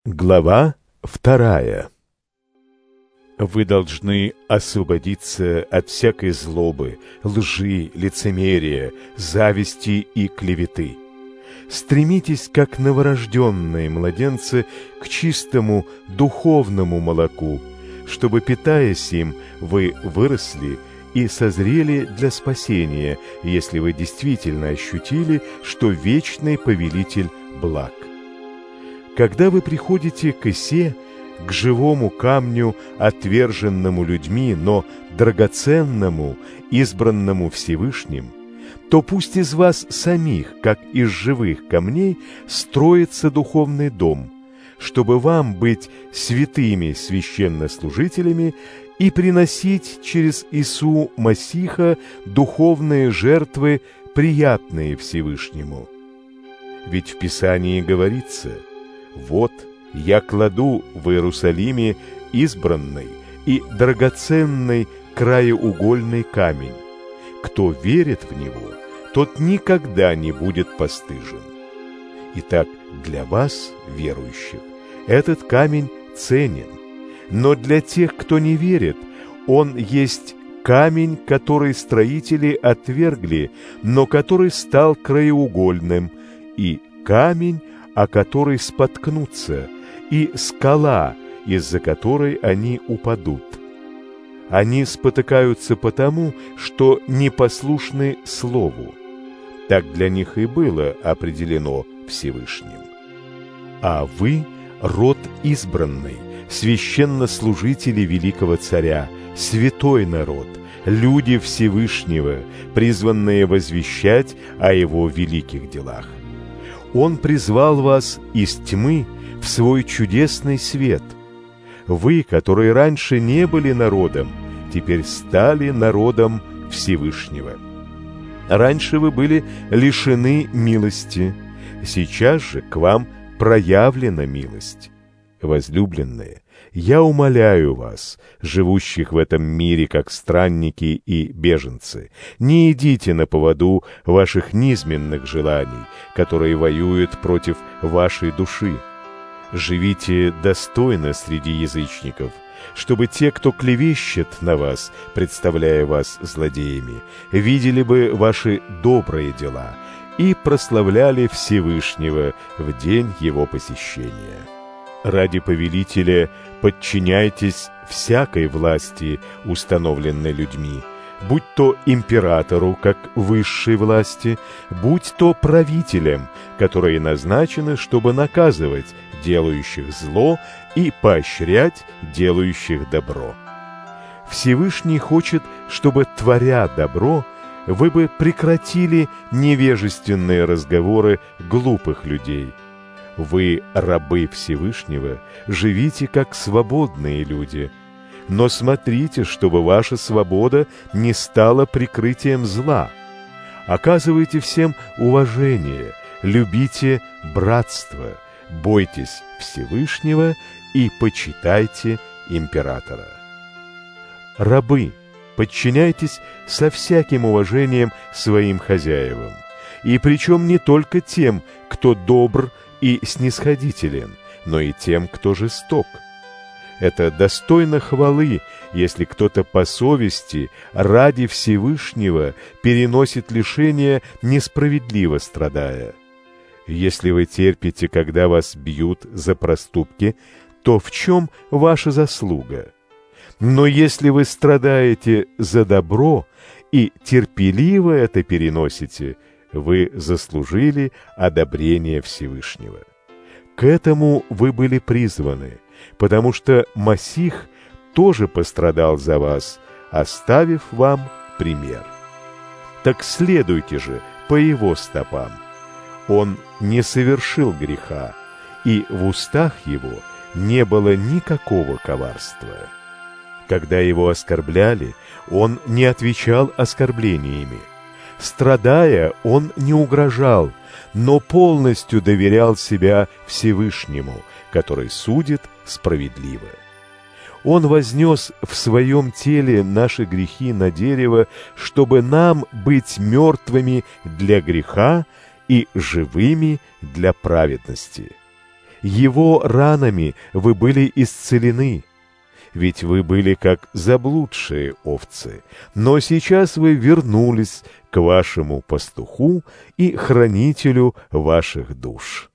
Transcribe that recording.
Глава 2. Вы должны освободиться от всякой злобы, лжи, лицемерия, зависти и клеветы. Стремитесь, как новорожденные младенцы, к чистому духовному молоку, чтобы, питаясь им, вы выросли и созрели для спасения, если вы действительно ощутили, что вечный повелитель благ. Когда вы приходите к Исе, к живому камню, отверженному людьми, но драгоценному, избранному Всевышним, то пусть из вас самих, как из живых камней, строится духовный дом, чтобы вам быть святыми священнослужителями и приносить через Ису Масиха духовные жертвы, приятные Всевышнему. Ведь в Писании говорится: «Вот я кладу в Иерусалиме избранный и драгоценный краеугольный камень. Кто верит в него, тот никогда не будет постыжен». Итак, для вас, верующих, этот камень ценен, но для тех, кто не верит, он есть камень, который строители отвергли, но который стал краеугольным, и камень, о которой споткнутся, и скала, из-за которой они упадут. Они спотыкаются потому, что непослушны Слову. Так для них и было определено Всевышним. А вы — род избранный, священнослужители великого царя, святой народ, люди Всевышнего, призванные возвещать о его великих делах. Он призвал вас из тьмы в свой чудесный свет. Вы, которые раньше не были народом, теперь стали народом Всевышнего. Раньше вы были лишены милости, сейчас же к вам проявлена милость. Возлюбленные, я умоляю вас, живущих в этом мире как странники и беженцы, не идите на поводу ваших низменных желаний, которые воюют против вашей души. Живите достойно среди язычников, чтобы те, кто клевещет на вас, представляя вас злодеями, видели бы ваши добрые дела и прославляли Всевышнего в день его посещения. Ради повелителя подчиняйтесь всякой власти, установленной людьми, будь то императору, как высшей власти, будь то правителям, которые назначены, чтобы наказывать делающих зло и поощрять делающих добро. Всевышний хочет, чтобы, творя добро, вы бы прекратили невежественные разговоры глупых людей. Вы, рабы Всевышнего, живите как свободные люди. Но смотрите, чтобы ваша свобода не стала прикрытием зла. Оказывайте всем уважение, любите братство, бойтесь Всевышнего и почитайте императора. Рабы, подчиняйтесь со всяким уважением своим хозяевам, и причем не только тем, кто добр и снисходителен, но и тем, кто жесток. Это достойно хвалы, если кто-то по совести ради Всевышнего переносит лишения, несправедливо страдая. Если вы терпите, когда вас бьют за проступки, то в чем ваша заслуга? Но если вы страдаете за добро и терпеливо это переносите, вы заслужили одобрение Всевышнего. К этому вы были призваны, потому что Масих тоже пострадал за вас, оставив вам пример. Так следуйте же по его стопам. Он не совершил греха, и в устах его не было никакого коварства. Когда его оскорбляли, он не отвечал оскорблениями. Страдая, он не угрожал, но полностью доверял себя Всевышнему, который судит справедливо. Он вознес в своем теле наши грехи на дерево, чтобы нам быть мертвыми для греха и живыми для праведности. Его ранами вы были исцелены. Ведь вы были как заблудшие овцы, но сейчас вы вернулись к вашему пастуху и хранителю ваших душ.